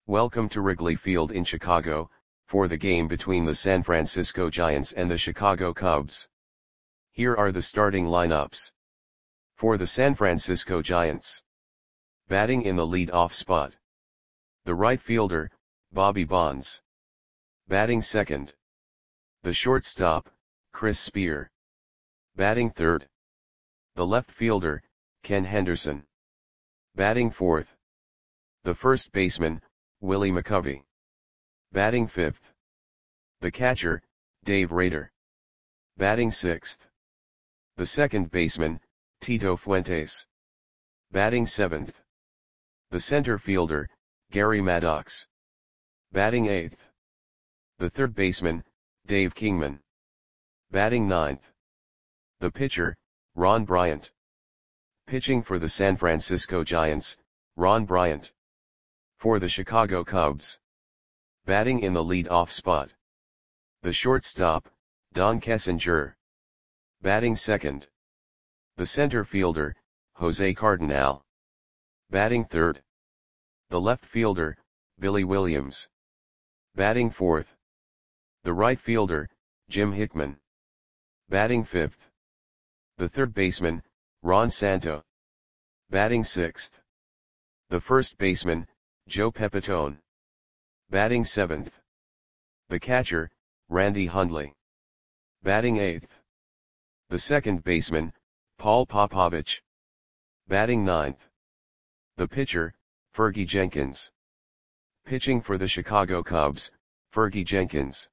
Welcome to Wrigley Field in Chicago, for the game between the San Francisco Giants and the Chicago Cubs. Here are the starting lineups. For the San Francisco Giants. Batting in the lead-off spot. The right fielder, Bobby Bonds. Batting second. The shortstop, Chris Spear. Batting third. The left fielder, Ken Henderson. Batting fourth. The first baseman, Willie McCovey. Batting fifth. The catcher, Dave Rader. Batting sixth. The second baseman, Tito Fuentes. Batting seventh. The center fielder, Gary Maddox. Batting eighth. The third baseman, Dave Kingman. Batting ninth. The pitcher, Ron Bryant. Pitching for the San Francisco Giants, Ron Bryant. For the Chicago Cubs. Batting in the lead-off spot. The shortstop, Don Kessinger. Batting second. The center fielder, Jose Cardinal. Batting third. The left fielder, Billy Williams. Batting fourth. The right fielder, Jim Hickman. Batting fifth. The third baseman, Ron Santo. Batting sixth. The first baseman, Joe Pepitone. Batting seventh. The catcher, Randy Hundley. Batting eighth. The second baseman, Paul Popovich. Batting ninth. The pitcher, Fergie Jenkins. Pitching for the Chicago Cubs, Fergie Jenkins.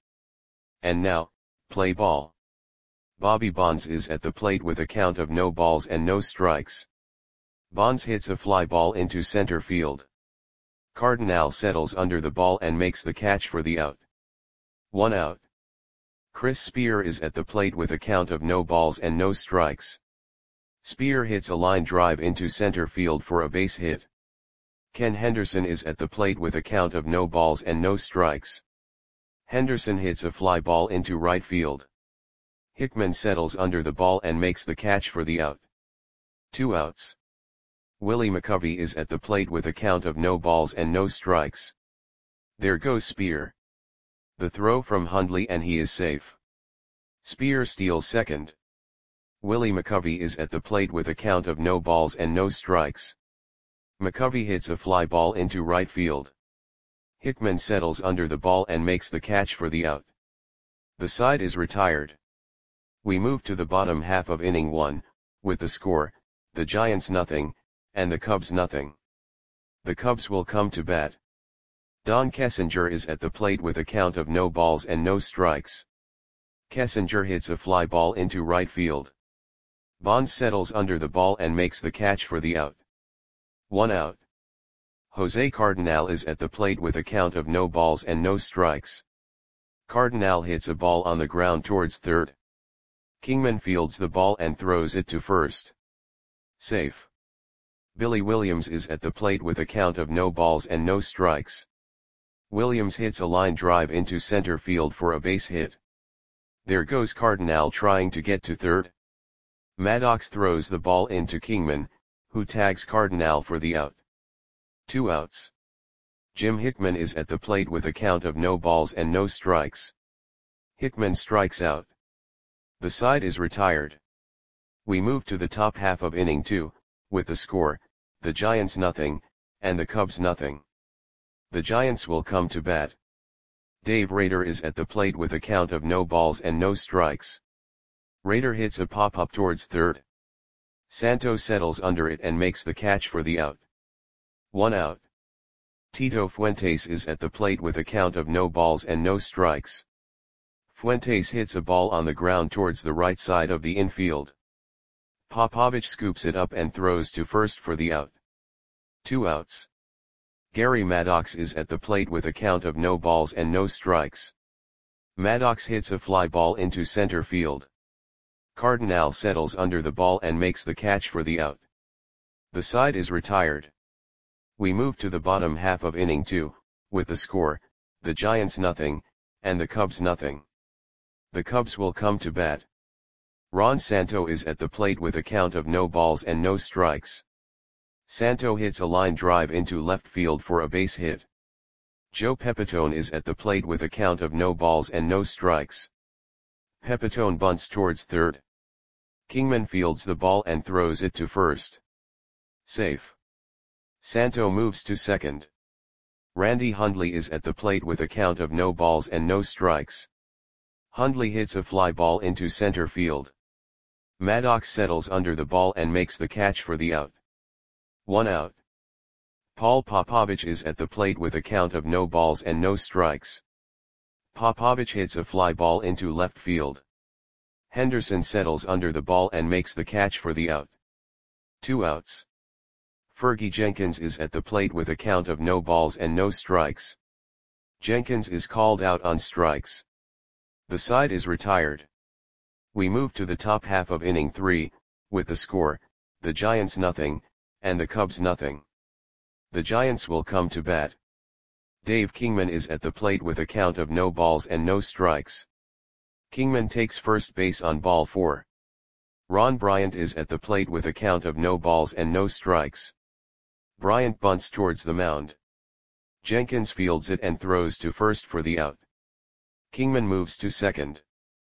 And now, play ball. Bobby Bonds is at the plate with a count of no balls and no strikes. Bonds hits a fly ball into center field. Cardinal settles under the ball and makes the catch for the out. 1 out. Chris Spear is at the plate with a count of no balls and no strikes. Spear hits a line drive into center field for a base hit. Ken Henderson is at the plate with a count of no balls and no strikes. Henderson hits a fly ball into right field. Hickman settles under the ball and makes the catch for the out. 2 outs. Willie McCovey is at the plate with a count of no balls and no strikes. There goes Spear. The throw from Hundley and he is safe. Spear steals second. Willie McCovey is at the plate with a count of no balls and no strikes. McCovey hits a fly ball into right field. Hickman settles under the ball and makes the catch for the out. The side is retired. We move to the bottom half of inning 1, with the score, the Giants nothing, and the Cubs nothing. The Cubs will come to bat. Don Kessinger is at the plate with a count of no balls and no strikes. Kessinger hits a fly ball into right field. Bonds settles under the ball and makes the catch for the out. 1 out. Jose Cardinal is at the plate with a count of no balls and no strikes. Cardinal hits a ball on the ground towards third. Kingman fields the ball and throws it to first. Safe. Billy Williams is at the plate with a count of no balls and no strikes. Williams hits a line drive into center field for a base hit. There goes Cardinal trying to get to third. Maddox throws the ball into Kingman, who tags Cardinal for the out. 2 outs. Jim Hickman is at the plate with a count of no balls and no strikes. Hickman strikes out. The side is retired. We move to the top half of inning 2, with the score, the Giants nothing, and the Cubs nothing. The Giants will come to bat. Dave Rader is at the plate with a count of no balls and no strikes. Rader hits a pop-up towards third. Santo settles under it and makes the catch for the out. 1 out. Tito Fuentes is at the plate with a count of no balls and no strikes. Fuentes hits a ball on the ground towards the right side of the infield. Popovich scoops it up and throws to first for the out. 2 outs. Gary Maddox is at the plate with a count of no balls and no strikes. Maddox hits a fly ball into center field. Cardinal settles under the ball and makes the catch for the out. The side is retired. We move to the bottom half of inning 2, with the score, the Giants nothing, and the Cubs nothing. The Cubs will come to bat. Ron Santo is at the plate with a count of no balls and no strikes. Santo hits a line drive into left field for a base hit. Joe Pepitone is at the plate with a count of no balls and no strikes. Pepitone bunts towards third. Kingman fields the ball and throws it to first. Safe. Santo moves to second. Randy Hundley is at the plate with a count of no balls and no strikes. Hundley hits a fly ball into center field. Maddox settles under the ball and makes the catch for the out. 1 out. Paul Popovich is at the plate with a count of no balls and no strikes. Popovich hits a fly ball into left field. Henderson settles under the ball and makes the catch for the out. 2 outs. Fergie Jenkins is at the plate with a count of no balls and no strikes. Jenkins is called out on strikes. The side is retired. We move to the top half of inning 3, with the score, the Giants nothing, and the Cubs nothing. The Giants will come to bat. Dave Kingman is at the plate with a count of no balls and no strikes. Kingman takes first base on ball 4. Ron Bryant is at the plate with a count of no balls and no strikes. Bryant bunts towards the mound. Jenkins fields it and throws to first for the out. Kingman moves to second.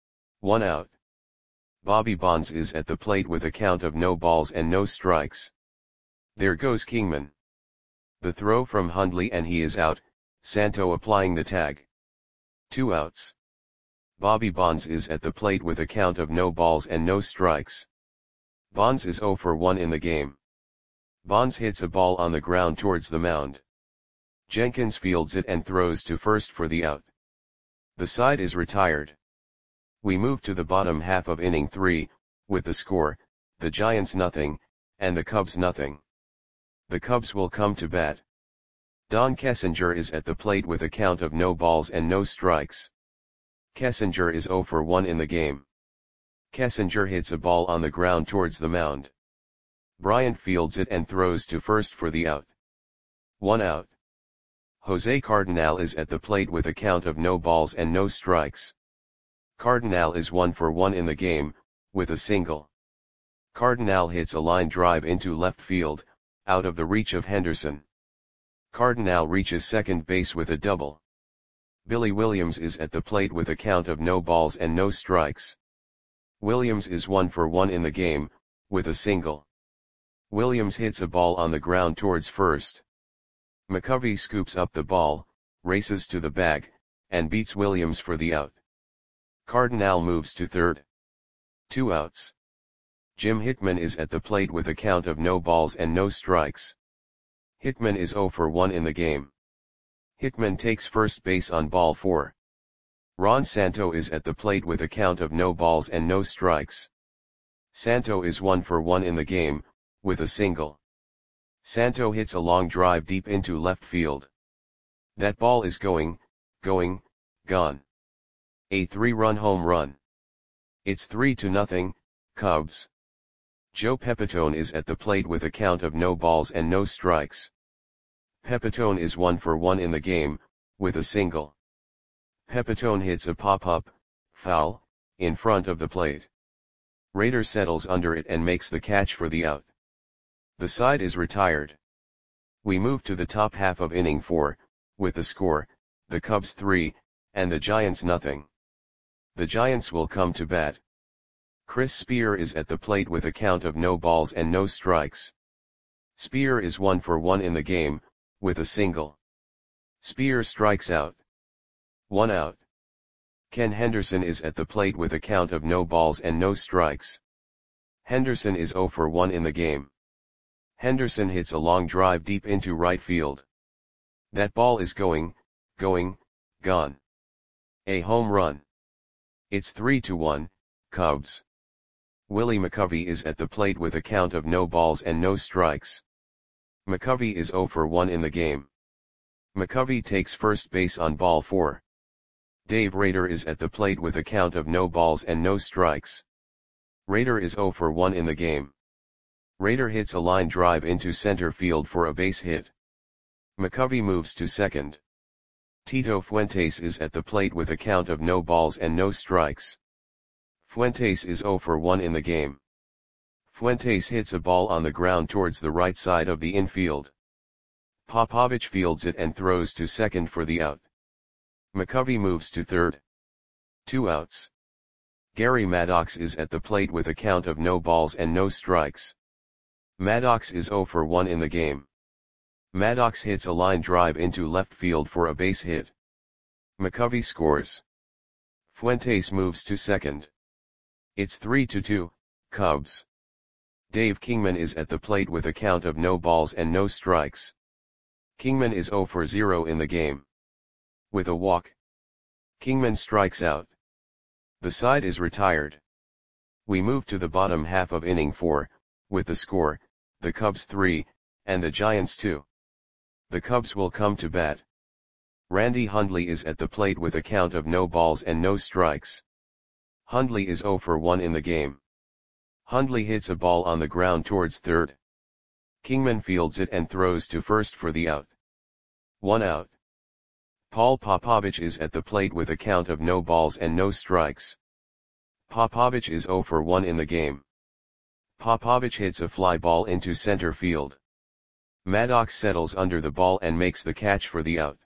1 out. Bobby Bonds is at the plate with a count of no balls and no strikes. There goes Kingman. The throw from Hundley and he is out, Santo applying the tag. 2 outs. Bobby Bonds is at the plate with a count of no balls and no strikes. Bonds is 0 for 1 in the game. Bonds hits a ball on the ground towards the mound. Jenkins fields it and throws to first for the out. The side is retired. We move to the bottom half of inning 3, with the score, the Giants nothing, and the Cubs nothing. The Cubs will come to bat. Don Kessinger is at the plate with a count of no balls and no strikes. Kessinger is 0 for 1 in the game. Kessinger hits a ball on the ground towards the mound. Bryant fields it and throws to first for the out. 1 out. Jose Cardenal is at the plate with a count of no balls and no strikes. Cardenal is 1 for 1 in the game, with a single. Cardenal hits a line drive into left field, out of the reach of Henderson. Cardenal reaches second base with a double. Billy Williams is at the plate with a count of no balls and no strikes. Williams is 1 for 1 in the game, with a single. Williams hits a ball on the ground towards first. McCovey scoops up the ball, races to the bag, and beats Williams for the out. Cardenal moves to third. 2 outs. Jim Hickman is at the plate with a count of no balls and no strikes. Hickman is 0 for 1 in the game. Hickman takes first base on ball 4. Ron Santo is at the plate with a count of no balls and no strikes. Santo is 1 for 1 in the game, with a single. Santo hits a long drive deep into left field. That ball is gone. A 3-run home run. It's 3-0, Cubs. Joe Pepitone is at the plate with a count of no balls and no strikes. Pepitone is 1 for 1 in the game, with a single. Pepitone hits a pop-up, foul, in front of the plate. Rader settles under it and makes the catch for the out. The side is retired. We move to the top half of inning 4, with the score, the Cubs 3, and the Giants nothing. The Giants will come to bat. Chris Spear is at the plate with a count of no balls and no strikes. Spear is 1 for 1 in the game, with a single. Spear strikes out. 1 out. Ken Henderson is at the plate with a count of no balls and no strikes. Henderson is 0 for 1 in the game. Henderson hits a long drive deep into right field. That ball is gone. A home run. It's 3-1, Cubs. Willie McCovey is at the plate with a count of no balls and no strikes. McCovey is 0 for 1 in the game. McCovey takes first base on ball 4. Dave Rader is at the plate with a count of no balls and no strikes. Rader is 0 for 1 in the game. Rader hits a line drive into center field for a base hit. McCovey moves to second. Tito Fuentes is at the plate with a count of no balls and no strikes. Fuentes is 0 for 1 in the game. Fuentes hits a ball on the ground towards the right side of the infield. Popovich fields it and throws to second for the out. McCovey moves to third. 2 outs. Gary Maddox is at the plate with a count of no balls and no strikes. Maddox is 0 for 1 in the game. Maddox hits a line drive into left field for a base hit. McCovey scores. Fuentes moves to second. It's 3-2, Cubs. Dave Kingman is at the plate with a count of no balls and no strikes. Kingman is 0 for 0 in the game. With a walk, Kingman strikes out. The side is retired. We move to the bottom half of inning 4, with the score, the Cubs 3, and the Giants 2. The Cubs will come to bat. Randy Hundley is at the plate with a count of no balls and no strikes. Hundley is 0 for 1 in the game. Hundley hits a ball on the ground towards third. Kingman fields it and throws to first for the out. 1 out. Paul Popovich is at the plate with a count of no balls and no strikes. Popovich is 0 for 1 in the game. Popovich hits a fly ball into center field. Maddox settles under the ball and makes the catch for the out.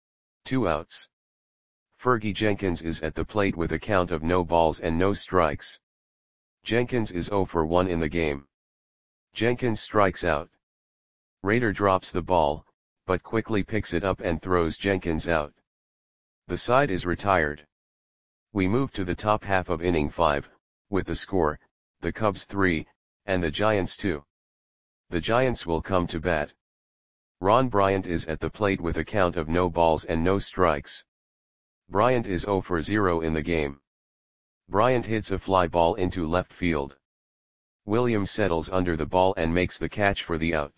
2 outs. Fergie Jenkins is at the plate with a count of no balls and no strikes. Jenkins is 0 for 1 in the game. Jenkins strikes out. Rader drops the ball, but quickly picks it up and throws Jenkins out. The side is retired. We move to the top half of inning 5, with the score, the Cubs 3, and the Giants 2. The Giants will come to bat. Ron Bryant is at the plate with a count of no balls and no strikes. Bryant is 0 for 0 in the game. Bryant hits a fly ball into left field. Williams settles under the ball and makes the catch for the out.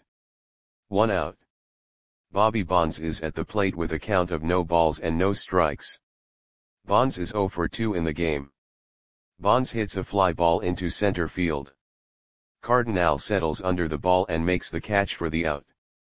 1 out. Bobby Bonds is at the plate with a count of no balls and no strikes. Bonds is 0 for 2 in the game. Bonds hits a fly ball into center field. Cardinal settles under the ball and makes the catch for the out.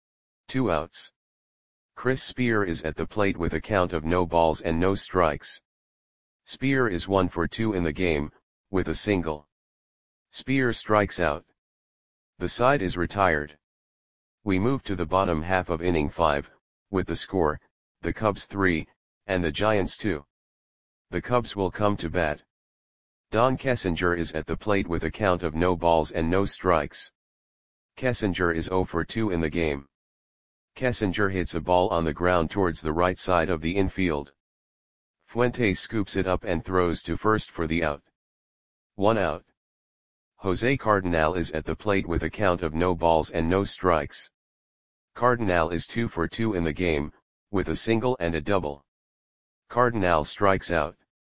2 outs. Chris Spear is at the plate with a count of no balls and no strikes. Spear is 1 for 2 in the game, with a single. Spear strikes out. The side is retired. We move to the bottom half of inning 5, with the score, the Cubs 3, and the Giants 2. The Cubs will come to bat. Don Kessinger is at the plate with a count of no balls and no strikes. Kessinger is 0 for 2 in the game. Kessinger hits a ball on the ground towards the right side of the infield. Fuentes scoops it up and throws to first for the out. 1 out. Jose Cardinal is at the plate with a count of no balls and no strikes. Cardinal is 2 for 2 in the game, with a single and a double. Cardinal strikes out.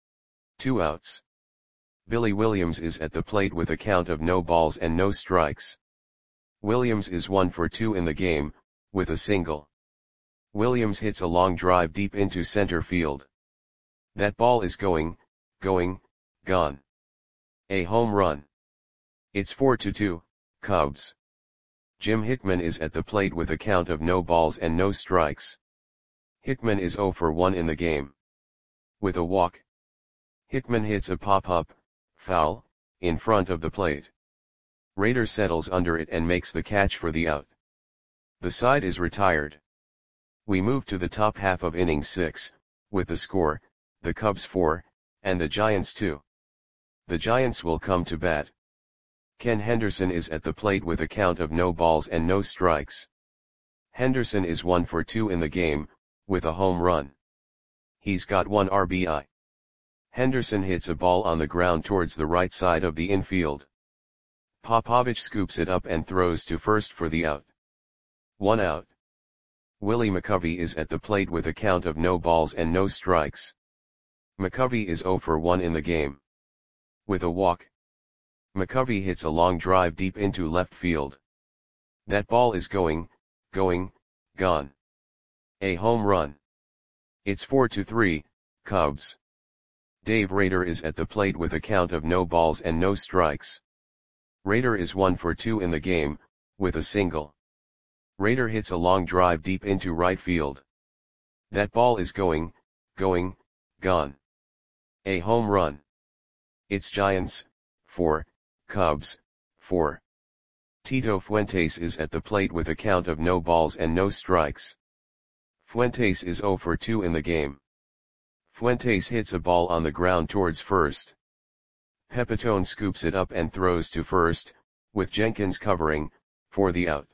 2 outs. Billy Williams is at the plate with a count of no balls and no strikes. Williams is 1 for 2 in the game, with a single. Williams hits a long drive deep into center field. That ball is going, gone. A home run. It's 4-2, Cubs. Jim Hickman is at the plate with a count of no balls and no strikes. Hickman is 0 for 1 in the game. With a walk, Hickman hits a pop-up, foul, in front of the plate. Rader settles under it and makes the catch for the out. The side is retired. We move to the top half of inning 6, with the score, the Cubs 4, and the Giants 2. The Giants will come to bat. Ken Henderson is at the plate with a count of no balls and no strikes. Henderson is 1 for 2 in the game, with a home run. He's got 1 RBI. Henderson hits a ball on the ground towards the right side of the infield. Popovich scoops it up and throws to first for the out. 1 out. Willie McCovey is at the plate with a count of no balls and no strikes. McCovey is 0 for 1 in the game. With a walk, McCovey hits a long drive deep into left field. That ball is going, gone. A home run. It's 4-3, Cubs. Dave Rader is at the plate with a count of no balls and no strikes. Rader is 1 for 2 in the game, with a single. Rader hits a long drive deep into right field. That ball is going, gone. A home run. It's Giants, 4, Cubs, 4. Tito Fuentes is at the plate with a count of no balls and no strikes. Fuentes is 0 for 2 in the game. Fuentes hits a ball on the ground towards first. Pepitone scoops it up and throws to first, with Jenkins covering, for the out.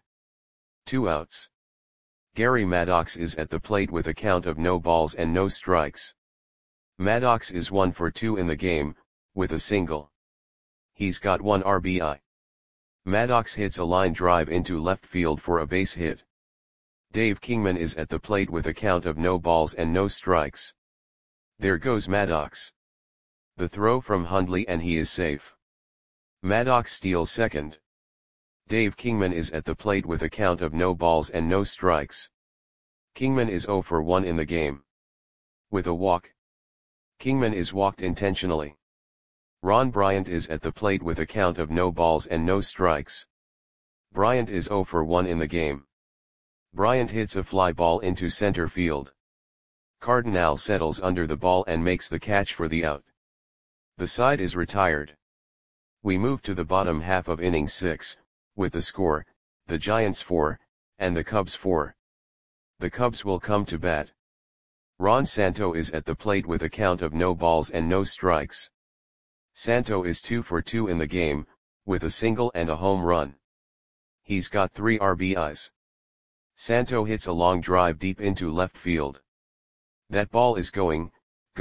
2 outs. Gary Maddox is at the plate with a count of no balls and no strikes. Maddox is 1 for 2 in the game, with a single. He's got 1 RBI. Maddox hits a line drive into left field for a base hit. Dave Kingman is at the plate with a count of no balls and no strikes. There goes Maddox. The throw from Hundley and he is safe. Maddox steals second. Dave Kingman is at the plate with a count of no balls and no strikes. Kingman is 0 for 1 in the game. With a walk. Kingman is walked intentionally. Ron Bryant is at the plate with a count of no balls and no strikes. Bryant is 0 for 1 in the game. Bryant hits a fly ball into center field. Cardinal settles under the ball and makes the catch for the out. The side is retired. We move to the bottom half of inning 6, with the score, the Giants 4, and the Cubs 4. The Cubs will come to bat. Ron Santo is at the plate with a count of no balls and no strikes. Santo is 2 for 2 in the game, with a single and a home run. He's got 3 RBIs. Santo hits a long drive deep into left field. That ball is going,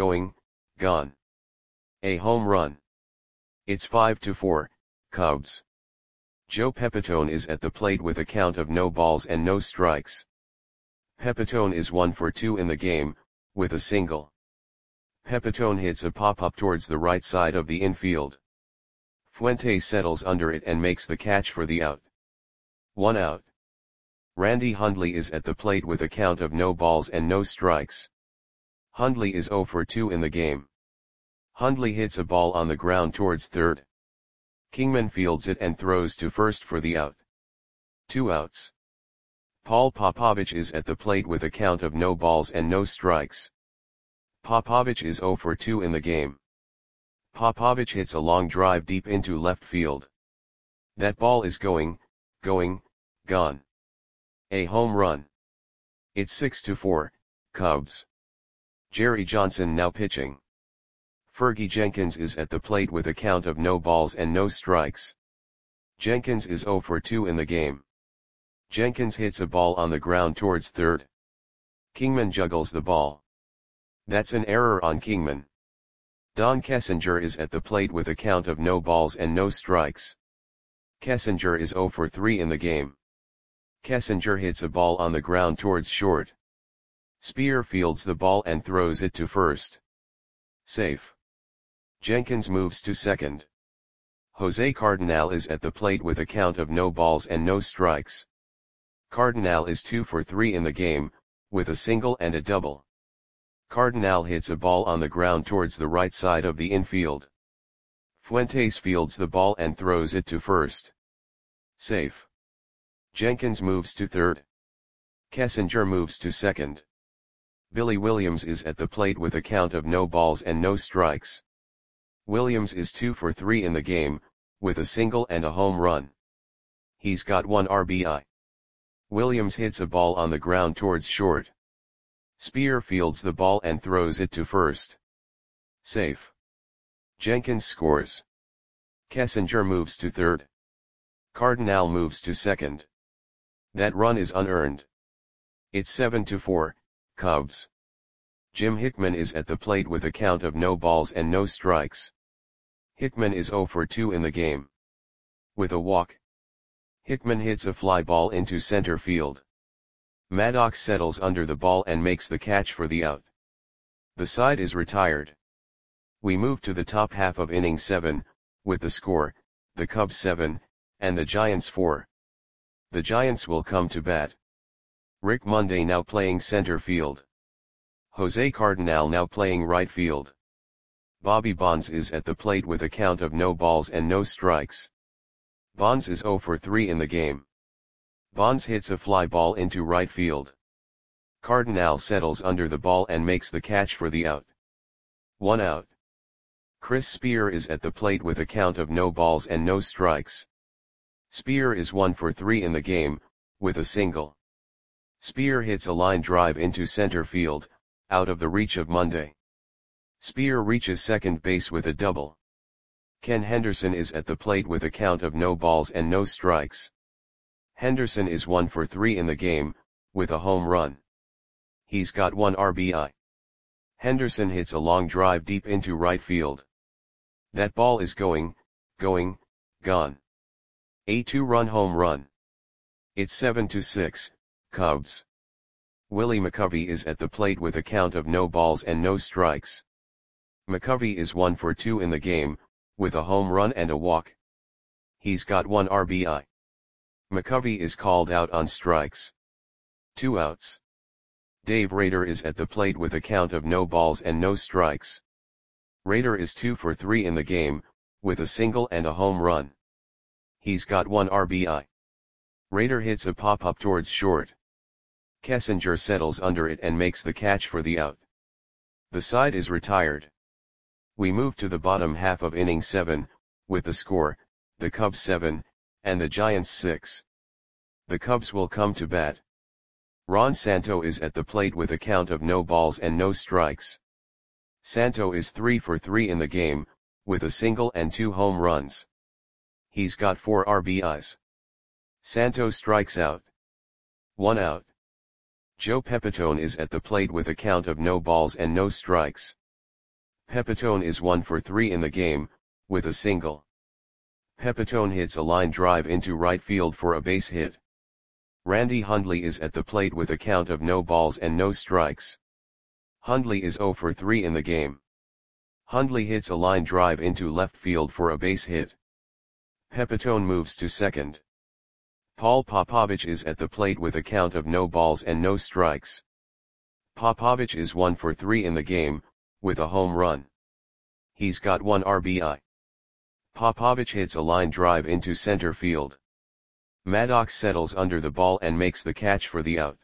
gone. A home run. It's 5-4, Cubs. Joe Pepitone is at the plate with a count of no balls and no strikes. Pepitone is 1 for 2 in the game, with a single. Pepitone hits a pop-up towards the right side of the infield. Fuentes settles under it and makes the catch for the out. 1 out. Randy Hundley is at the plate with a count of no balls and no strikes. Hundley is 0 for 2 in the game. Hundley hits a ball on the ground towards third. Kingman fields it and throws to first for the out. 2 outs. Paul Popovich is at the plate with a count of no balls and no strikes. Popovich is 0 for 2 in the game. Popovich hits a long drive deep into left field. That ball is going, gone. A home run. It's 6-4, Cubs. Jerry Johnson now pitching. Fergie Jenkins is at the plate with a count of no balls and no strikes. Jenkins is 0 for 2 in the game. Jenkins hits a ball on the ground towards third. Kingman juggles the ball. That's an error on Kingman. Don Kessinger is at the plate with a count of no balls and no strikes. Kessinger is 0 for 3 in the game. Kessinger hits a ball on the ground towards short. Spear fields the ball and throws it to first. Safe. Jenkins moves to second. Jose Cardinal is at the plate with a count of no balls and no strikes. Cardinal is 2 for 3 in the game, with a single and a double. Cardinal hits a ball on the ground towards the right side of the infield. Fuentes fields the ball and throws it to first. Safe. Jenkins moves to third. Kessinger moves to second. Billy Williams is at the plate with a count of no balls and no strikes. Williams is 2 for 3 in the game, with a single and a home run. He's got 1 RBI. Williams hits a ball on the ground towards short. Spear fields the ball and throws it to first. Safe. Jenkins scores. Kessinger moves to third. Cardinal moves to second. That run is unearned. It's 7-4, Cubs. Jim Hickman is at the plate with a count of no balls and no strikes. Hickman is 0 for 2 in the game. With a walk. Hickman hits a fly ball into center field. Maddox settles under the ball and makes the catch for the out. The side is retired. We move to the top half of inning 7, with the score, the Cubs 7, and the Giants 4. The Giants will come to bat. Rick Monday now playing center field. Jose Cardinal now playing right field. Bobby Bonds is at the plate with a count of no balls and no strikes. Bonds is 0 for 3 in the game. Bonds hits a fly ball into right field. Cardinal settles under the ball and makes the catch for the out. 1 out. Chris Spear is at the plate with a count of no balls and no strikes. Spear is 1 for 3 in the game, with a single. Spear hits a line drive into center field, out of the reach of Monday. Spear reaches second base with a double. Ken Henderson is at the plate with a count of no balls and no strikes. Henderson is 1 for 3 in the game, with a home run. He's got 1 RBI. Henderson hits a long drive deep into right field. That ball is going, gone. A 2-run home run. It's 7-6, Cubs. Willie McCovey is at the plate with a count of no balls and no strikes. McCovey is 1 for 2 in the game, with a home run and a walk. He's got 1 RBI. McCovey is called out on strikes. 2 outs. Dave Rader is at the plate with a count of no balls and no strikes. Rader is 2 for 3 in the game, with a single and a home run. He's got 1 RBI. Rader hits a pop-up towards short. Kessinger settles under it and makes the catch for the out. The side is retired. We move to the bottom half of inning 7, with the score, the Cubs 7, and the Giants 6. The Cubs will come to bat. Ron Santo is at the plate with a count of no balls and no strikes. Santo is 3 for 3 in the game, with a single and 2 home runs. He's got 4 RBIs. Santo strikes out. 1 out. Joe Pepitone is at the plate with a count of no balls and no strikes. Pepitone is 1 for 3 in the game, with a single. Pepitone hits a line drive into right field for a base hit. Randy Hundley is at the plate with a count of no balls and no strikes. Hundley is 0 for 3 in the game. Hundley hits a line drive into left field for a base hit. Pepitone moves to second. Paul Popovich is at the plate with a count of no balls and no strikes. Popovich is 1 for 3 in the game, with a home run. He's got 1 RBI. Popovich hits a line drive into center field. Maddox settles under the ball and makes the catch for the out.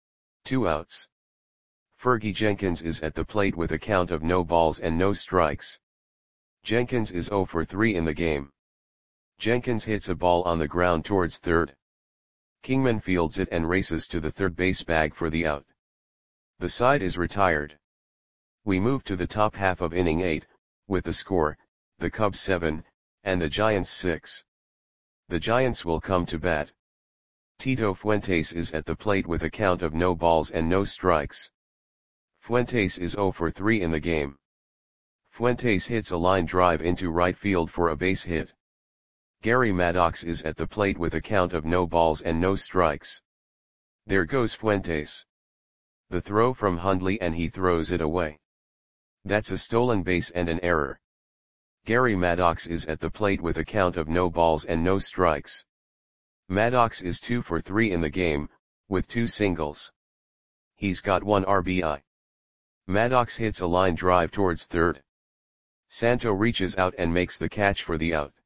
2 outs. Fergie Jenkins is at the plate with a count of no balls and no strikes. Jenkins is 0 for 3 in the game. Jenkins hits a ball on the ground towards third. Kingman fields it and races to the third base bag for the out. The side is retired. We move to the top half of inning 8, with the score, the Cubs 7, and the Giants 6. The Giants will come to bat. Tito Fuentes is at the plate with a count of no balls and no strikes. Fuentes is 0 for 3 in the game. Fuentes hits a line drive into right field for a base hit. Gary Maddox is at the plate with a count of no balls and no strikes. There goes Fuentes. The throw from Hundley and he throws it away. That's a stolen base and an error. Gary Maddox is at the plate with a count of no balls and no strikes. Maddox is 2 for 3 in the game, with 2 singles. He's got 1 RBI. Maddox hits a line drive towards third. Santo reaches out and makes the catch for the out.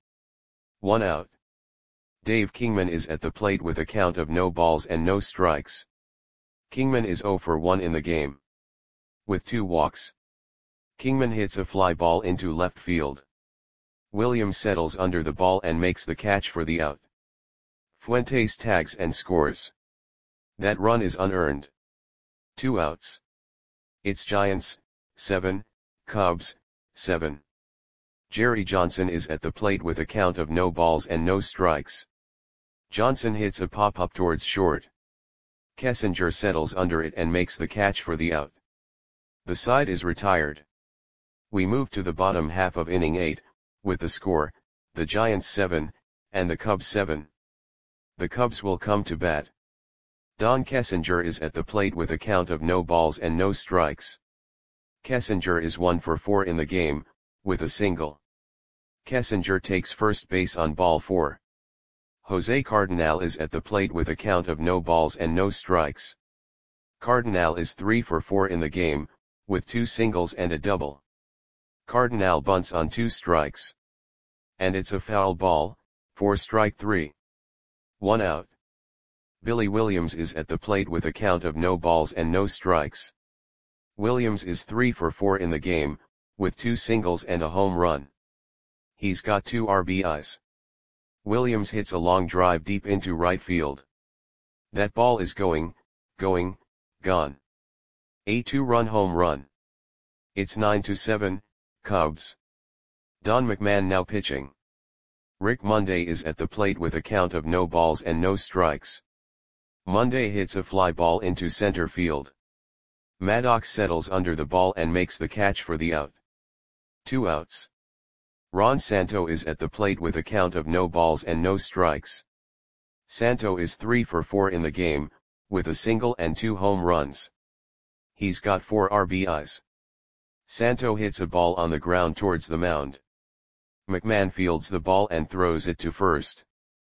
1 out. Dave Kingman is at the plate with a count of no balls and no strikes. Kingman is 0 for 1 in the game. With 2 walks. Kingman hits a fly ball into left field. Williams settles under the ball and makes the catch for the out. Fuentes tags and scores. That run is unearned. 2 outs. It's Giants, 7, Cubs, 7. Jerry Johnson is at the plate with a count of no balls and no strikes. Johnson hits a pop-up towards short. Kessinger settles under it and makes the catch for the out. The side is retired. We move to the bottom half of inning 8, with the score, the Giants 7, and the Cubs 7. The Cubs will come to bat. Don Kessinger is at the plate with a count of no balls and no strikes. Kessinger is 1 for 4 in the game, with a single. Kessinger takes first base on ball 4. Jose Cardinal is at the plate with a count of no balls and no strikes. Cardinal is 3 for 4 in the game, with 2 singles and a double. Cardinal bunts on 2 strikes. And it's a foul ball, for strike 3. 1 out. Billy Williams is at the plate with a count of no balls and no strikes. Williams is 3 for 4 in the game, with 2 singles and a home run. He's got 2 RBIs. Williams hits a long drive deep into right field. That ball is going, gone. A 2-run home run. It's 9-7, Cubs. Don McMahon now pitching. Rick Monday is at the plate with a count of no balls and no strikes. Monday hits a fly ball into center field. Maddox settles under the ball and makes the catch for the out. 2 outs. Ron Santo is at the plate with a count of no balls and no strikes. Santo is 3 for 4 in the game, with a single and 2 home runs. He's got 4 RBIs. Santo hits a ball on the ground towards the mound. McMahon fields the ball and throws it to first.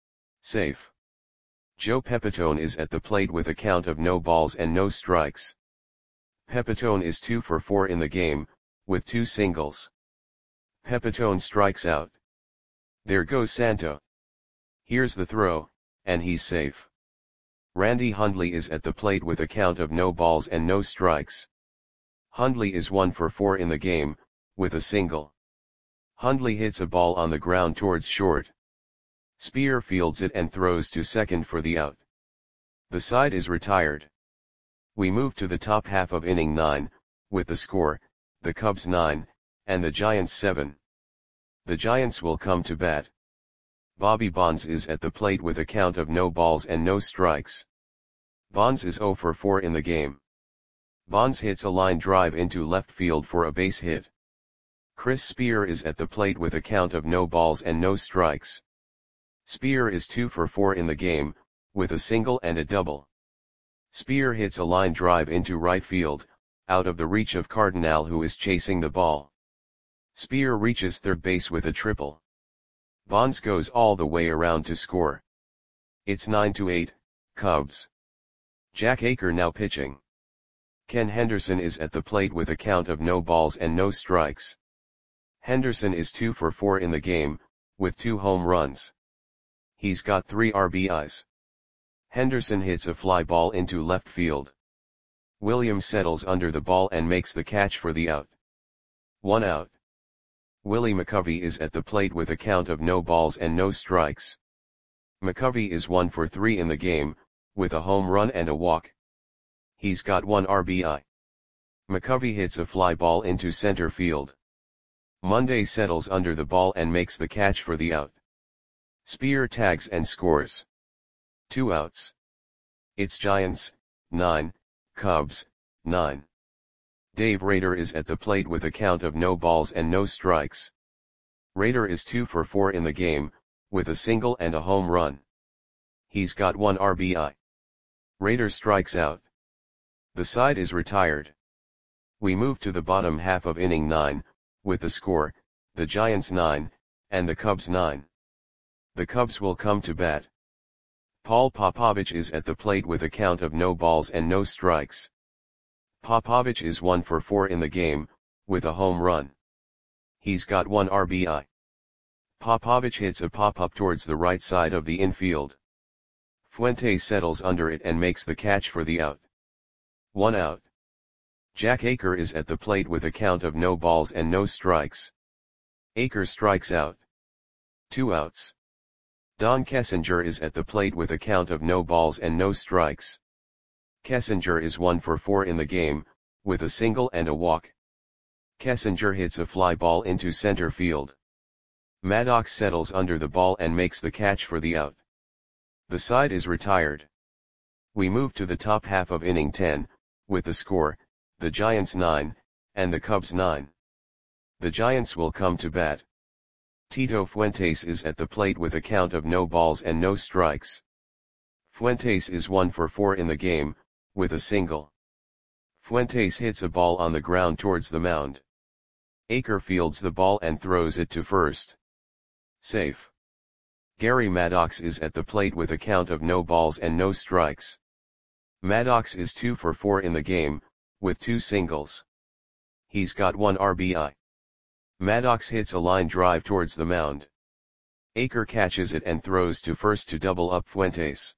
Safe. Joe Pepitone is at the plate with a count of no balls and no strikes. Pepitone is 2 for 4 in the game, with 2 singles. Pepitone strikes out. There goes Santo. Here's the throw, and he's safe. Randy Hundley is at the plate with a count of no balls and no strikes. Hundley is 1 for 4 in the game, with a single. Hundley hits a ball on the ground towards short. Spear fields it and throws to second for the out. The side is retired. We move to the top half of inning 9, with the score, the Cubs 9, and the Giants 7. The Giants will come to bat. Bobby Bonds is at the plate with a count of no balls and no strikes. Bonds is 0 for 4 in the game. Bonds hits a line drive into left field for a base hit. Chris Spear is at the plate with a count of no balls and no strikes. Spear is 2 for 4 in the game, with a single and a double. Spear hits a line drive into right field, out of the reach of Cardinal, who is chasing the ball. Spear reaches third base with a triple. Bonds goes all the way around to score. It's 9-8, Cubs. Jack Aker now pitching. Ken Henderson is at the plate with a count of no balls and no strikes. Henderson is 2 for 4 in the game, with 2 home runs. He's got 3 RBIs. Henderson hits a fly ball into left field. Williams settles under the ball and makes the catch for the out. 1 out. Willie McCovey is at the plate with a count of no balls and no strikes. McCovey is 1 for 3 in the game, with a home run and a walk. He's got 1 RBI. McCovey hits a fly ball into center field. Monday settles under the ball and makes the catch for the out. Spear tags and scores. 2 outs. It's Giants, 9, Cubs, 9. Dave Rader is at the plate with a count of no balls and no strikes. Rader is 2 for 4 in the game, with a single and a home run. He's got 1 RBI. Rader strikes out. The side is retired. We move to the bottom half of inning 9, with the score, the Giants 9, and the Cubs 9. The Cubs will come to bat. Paul Popovich is at the plate with a count of no balls and no strikes. Popovich is 1 for 4 in the game, with a home run. He's got 1 RBI. Popovich hits a pop-up towards the right side of the infield. Fuentes settles under it and makes the catch for the out. 1 out. Jack Aker is at the plate with a count of no balls and no strikes. Aker strikes out. 2 outs. Don Kessinger is at the plate with a count of no balls and no strikes. Kessinger is 1 for 4 in the game, with a single and a walk. Kessinger hits a fly ball into center field. Maddox settles under the ball and makes the catch for the out. The side is retired. We move to the top half of inning 10, with the score, the Giants 9, and the Cubs 9. The Giants will come to bat. Tito Fuentes is at the plate with a count of no balls and no strikes. Fuentes is 1 for 4 in the game, with a single. Fuentes hits a ball on the ground towards the mound. Aker fields the ball and throws it to first. Safe. Gary Maddox is at the plate with a count of no balls and no strikes. Maddox is 2 for 4 in the game, with 2 singles. He's got 1 RBI. Maddox hits a line drive towards the mound. Aker catches it and throws to first to double up Fuentes.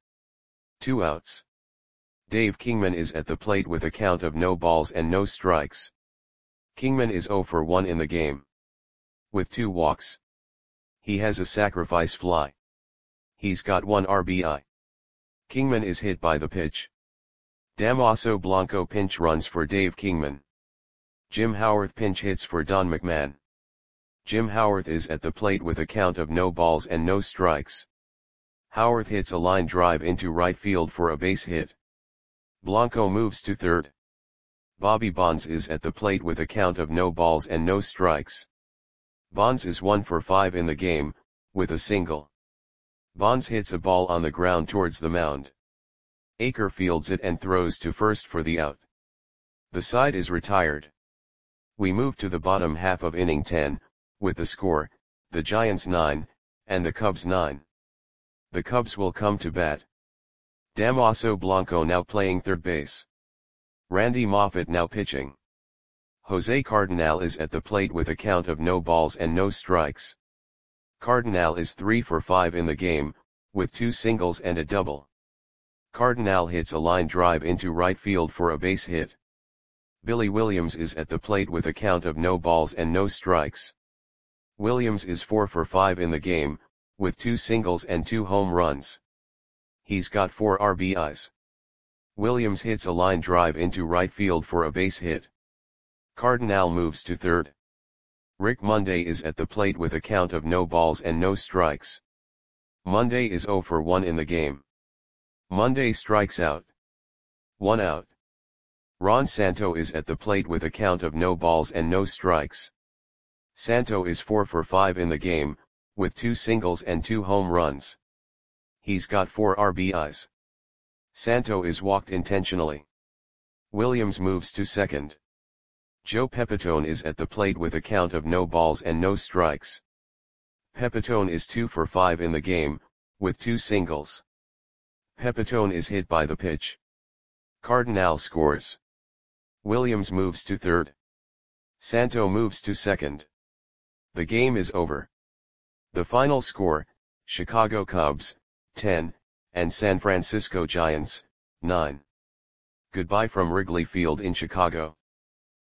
2 outs. Dave Kingman is at the plate with a count of no balls and no strikes. Kingman is 0 for 1 in the game, with 2 walks. He has a sacrifice fly. He's got 1 RBI. Kingman is hit by the pitch. Damaso Blanco pinch runs for Dave Kingman. Jim Howarth pinch hits for Don McMahon. Jim Howarth is at the plate with a count of no balls and no strikes. Howarth hits a line drive into right field for a base hit. Blanco moves to third. Bobby Bonds is at the plate with a count of no balls and no strikes. Bonds is 1 for 5 in the game, with a single. Bonds hits a ball on the ground towards the mound. Aker fields it and throws to first for the out. The side is retired. We move to the bottom half of inning 10, with the score, the Giants 9, and the Cubs 9. The Cubs will come to bat. Damaso Blanco now playing third base. Randy Moffett now pitching. Jose Cardinal is at the plate with a count of no balls and no strikes. Cardinal is 3 for 5 in the game, with 2 singles and a double. Cardinal hits a line drive into right field for a base hit. Billy Williams is at the plate with a count of no balls and no strikes. Williams is 4 for 5 in the game, with 2 singles and 2 home runs. He's got 4 RBIs. Williams hits a line drive into right field for a base hit. Cardinal moves to third. Rick Monday is at the plate with a count of no balls and no strikes. Monday is 0 for 1 in the game. Monday strikes out. 1 out. Ron Santo is at the plate with a count of no balls and no strikes. Santo is 4 for 5 in the game, with 2 singles and 2 home runs. He's got 4 RBIs. Santo is walked intentionally. Williams moves to second. Joe Pepitone is at the plate with a count of no balls and no strikes. Pepitone is 2 for 5 in the game, with 2 singles. Pepitone is hit by the pitch. Cardinal scores. Williams moves to third. Santo moves to second. The game is over. The final score, Chicago Cubs, 10, and San Francisco Giants, 9. Goodbye from Wrigley Field in Chicago.